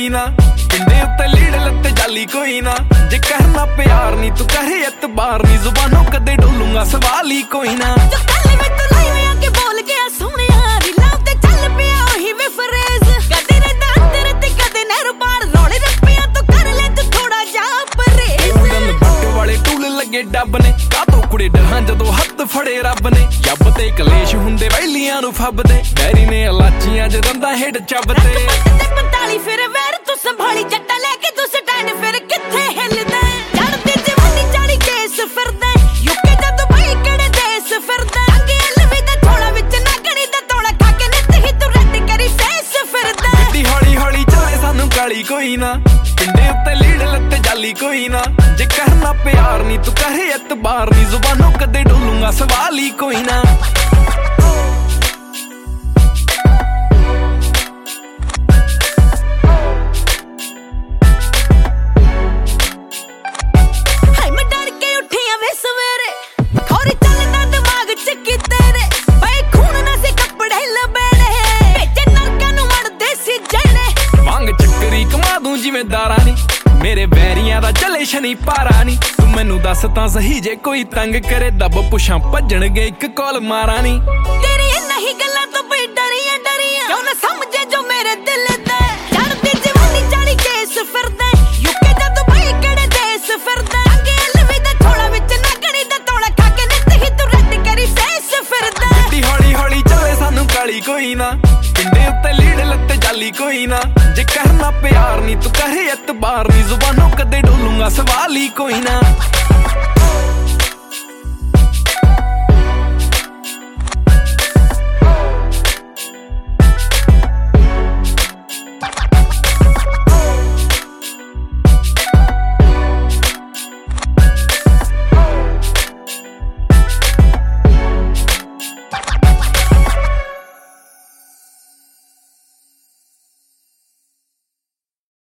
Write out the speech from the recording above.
कोई ना, पिंडे उत्ते लीड़ लत्ते जाली कोई ना। जे करना प्यार नी तू करे एतबार नी, जुबानों कदे डोलूंगा सवाल ही कोई ना। जो गल में तू लाई होया के बोल गया सोहणिया, रीलां ते चल पिया ओही वे फरेज। कदे रहंदा अंदर ते कदे नहर पार, रौले रप्पियां तू कर ले तू थोड़ा जा परहेज। उड़न बट वाले टूल लगे डब ने, कातों कुड़े डरां जदों हत्थ फड़े रब ने। जब ते कलेश हुंदे वैलियां नूं फबदे, डैरी ने इलाचियां च रंदा हेड चबदे। 45 फिर वैर तू संभाली, जट्टा लेके तू स्टैंड फिर किथे हिलदा। चढ़दी जवानी 40 केस फिरदा, यूके जा दुबई किहड़े देश फिरदा। अंगे लवी दा थोड़ा विच नागणी दा तोड़ा, खा के नित ही तू रैड करी फेस फिरदा। गड्डी हौली हौली चले सानू काली कोई ना, पिंडे उत्ते लीड़ लत्ते जाली कोई ना। जे करना प्यार नी तू करे एतबार नी, जुबानों कदे डोलूंगा सवाल ही कोई ना। जिम्मेदारा नी मेरे बैरियां दा चले शनि पारा नी, तू मैनू दस तां सही जे कोई तंग करे, दब पुछां भज्जणगे इक कॉल मारा नी। तेरी नहीं गल्लां तो बई डरियां डरियां, क्यों ना समझे जो मेरे दिल दा। चढ़दी जवानी 40 केस फिरदा, यूके जा दुबई किहड़े देश फिरदा। अंगे लवी दा थोड़ा विच नागणी दा तोड़ा, खा के नित ही तू रैड करी फेस फिरदा। गड्डी हौली हौली चले सानू काली कोई ना, पिंडे उत्ते लीड़ लत्ते जाली कोई ना। जे करना प्यार नी तू करे एतबार नी, जुबानों कदे डोलूंगा सवाल ही कोई ना।